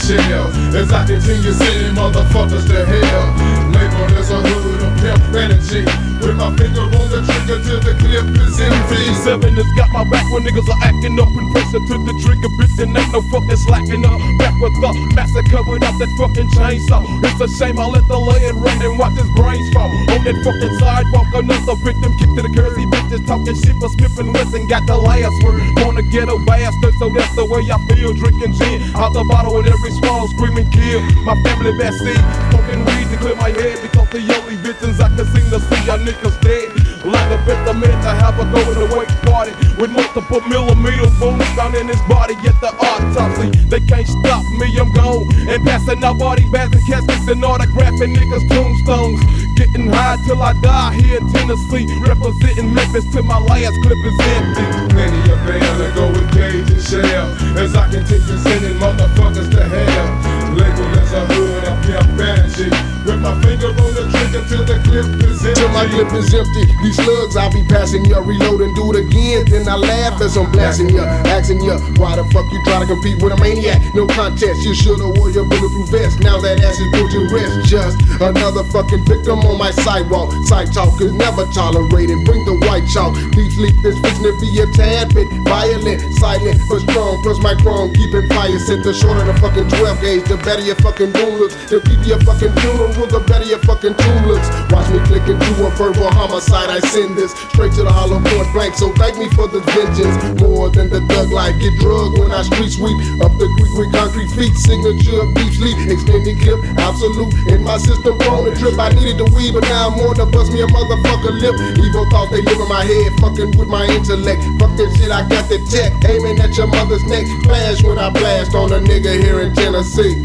shell. As I continue sending motherfuckers to hell. Labeled as a hood of pimp energy. With my finger on the trigger till the clip is empty. 7 has got my back when niggas are acting up and pressing to the trigger, bitch, and ain't no fucking slacking up. Back with the massacre without that fucking chainsaw. It's a shame I let the lead rain and watch his brains fall. On that fucking sidewalk, another victim kicked to the curvy bitches talking shit for Smith and Wesson got the last word. Wanna get a bastard, so that's the way I feel. Drinking gin out the bottle with every swallow, screaming kill. My family vaccine, smoking weed to clear my head because the only victims I can seem to see y'all niggas dead. Like a victim meant to have a going away party with multiple millimeter wounds found in his body at the autopsy. They can't stop me, I'm gone and passing out body bags and caskets and autographing niggas' tombstones. Getting high till I die here in Tennessee, representing Memphis till my last clip is empty. Plenty of bail to go with Cage and Shell. As I continue sending motherfuckers to hell. Labeled as a hood of pimp energy. With my finger on the trigger till the clip is empty. Till my clip is empty. These slugs I'll be passing ya, reload and do it again. Then I laugh as I'm blasting ya, asking ya, why the fuck you try to compete with a maniac? No contest, you should've wore your bulletproof vest. Now that ass is put to rest. Just another fucking victim on my sidewalk. Side talk is never tolerated. Bring the white chalk. Deep sleep is fixing to be a tad bit violent, silent but strong. Plus my chrome keeping fire set. The shorter the fucking 12 gauge, the better your fucking boom looks. The deeper your fucking funeral, the better your fucking tune looks. Watch me click into a verbal homicide. I send this straight to the hollow point blank. So thank me for the vengeance. More than the thug life. Get drugged when I street sweep up the creek with concrete feet. Signature of deep sleep, extended clip, absolute. In my system, prone to trip. I needed the weed, but now I'm on to bust me a motherfucker lip. Evil thoughts they live in my head, fucking with my intellect. Fuck that shit, I got the tech, aiming at your mother's neck. Flash when I blast on a nigga here in Tennessee.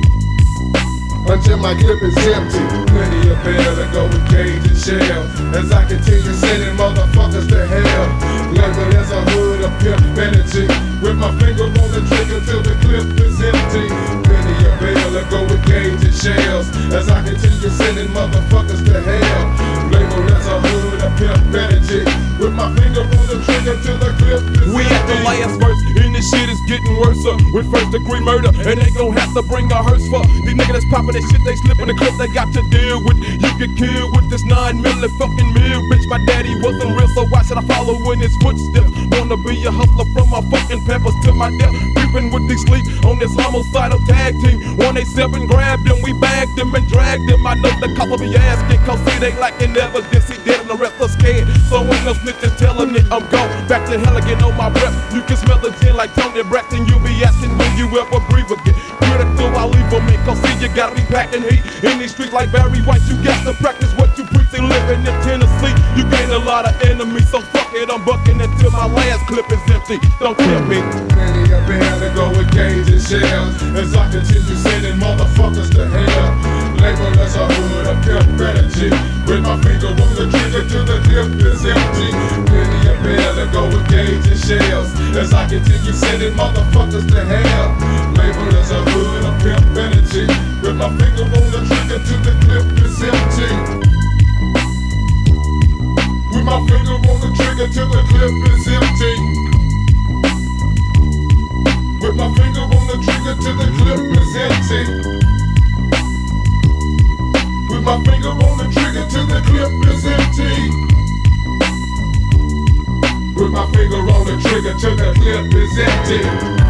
Until my clip is empty. Plenty of bail to go with Cage and Shell. As I continue sending motherfuckers to hell. Labeled as a hood of pimp energy. With my finger on the trigger till the clip is empty. Plenty of bail to go with Cage and Shells. As I continue sending motherfuckers to hell. Labeled as a hood of pimp energy. With my finger on the trigger till the clip is empty. We at the last verse, and this shit is getting worse with first degree murder, and they gon' have to bring a hearse for these niggas that's popping that shit. They slipping the clip they got to deal with. You get killed with this 9 milli fucking mill, bitch. My daddy wasn't real, so why should I follow in his footsteps? Wanna be a hustler from my fucking peppers to my death. Creeping with these sleep on this homicidal tag team. 187 grabbed him, we bagged him and dragged him. I know the cop will be asking, cause see they lacking evidence. He dead and the rest are scared, so ain't no snitching telling it I'm gone. Back to hell again on my breath. You can smell the gin like Tony Braxton. You be asking when you ever breathe again. Critical, I leave them in, cause see you gotta be packing heat. In these streets like Barry White, you got to practice what you preach. And living in Tennessee, you gain a lot of enemies. So fuck it, I'm bucking until my last clip is empty. Don't kill me. Plenty of bail to go with Cage and Shells. As I continue sending motherfuckers to hell. Labeled as a hood of pimp energy. With my finger on the trigger till the clip is empty. Plenty of bail to go with Cage and Shells. As I continue sending motherfuckers to hell. Labeled as a hood of pimp energy. With my finger on the trigger till the clip is empty. With my finger on the trigger till the clip is empty. With my finger on the trigger till the clip is empty. With my finger on the trigger till the clip is empty. With my finger on the trigger till the clip is empty.